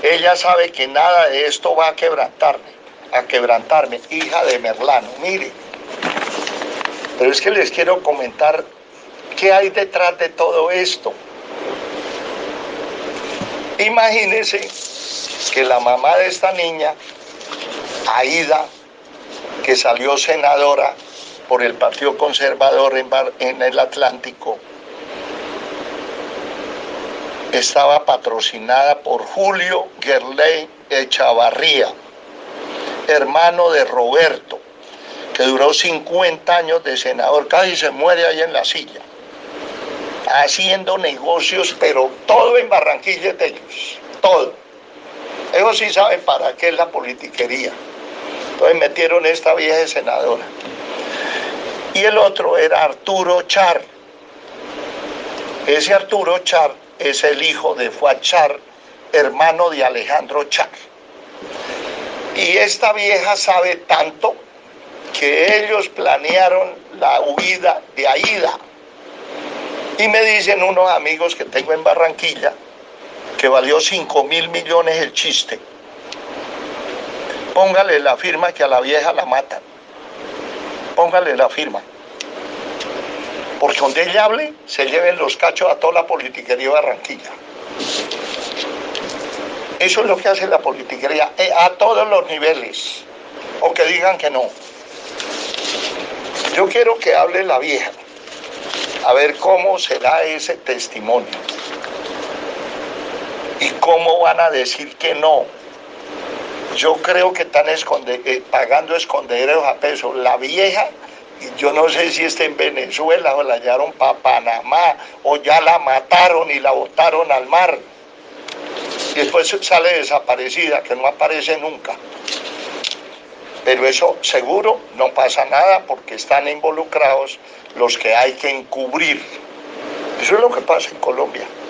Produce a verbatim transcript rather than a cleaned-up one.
Ella sabe que nada de esto va a quebrantarme, a quebrantarme, hija de Merlano, mire. Pero es que les quiero comentar qué hay detrás de todo esto. Imagínense que la mamá de esta niña, Aida, que salió senadora por el Partido Conservador en, Bar, en el Atlántico, estaba patrocinada por Julio Gerley Echavarría, hermano de Roberto, que duró cincuenta años de senador, casi se muere ahí en la silla, haciendo negocios, pero todo en Barranquilla de ellos, todo. Ellos sí saben para qué es la politiquería. Entonces metieron esta vieja senadora. Y el otro era Arturo Char. Ese Arturo Char es el hijo de Fuad Char, hermano de Alejandro Char. Y esta vieja sabe tanto que ellos planearon la huida de Aida. Y me dicen unos amigos que tengo en Barranquilla que valió cinco mil millones el chiste. Póngale la firma que a la vieja la matan. Póngale la firma. Porque donde ella hable, se lleven los cachos a toda la politiquería de Barranquilla. Eso es lo que hace la politiquería, a todos los niveles. O que digan que no. Yo quiero que hable la vieja. A ver cómo será ese testimonio. Y cómo van a decir que no. Yo creo que están esconde, eh, pagando esconderos a peso. La vieja, yo no sé si está en Venezuela o la llevaron para Panamá o ya la mataron y la botaron al mar. Y después sale desaparecida, que no aparece nunca. Pero eso seguro no pasa nada porque están involucrados los que hay que encubrir. Eso es lo que pasa en Colombia.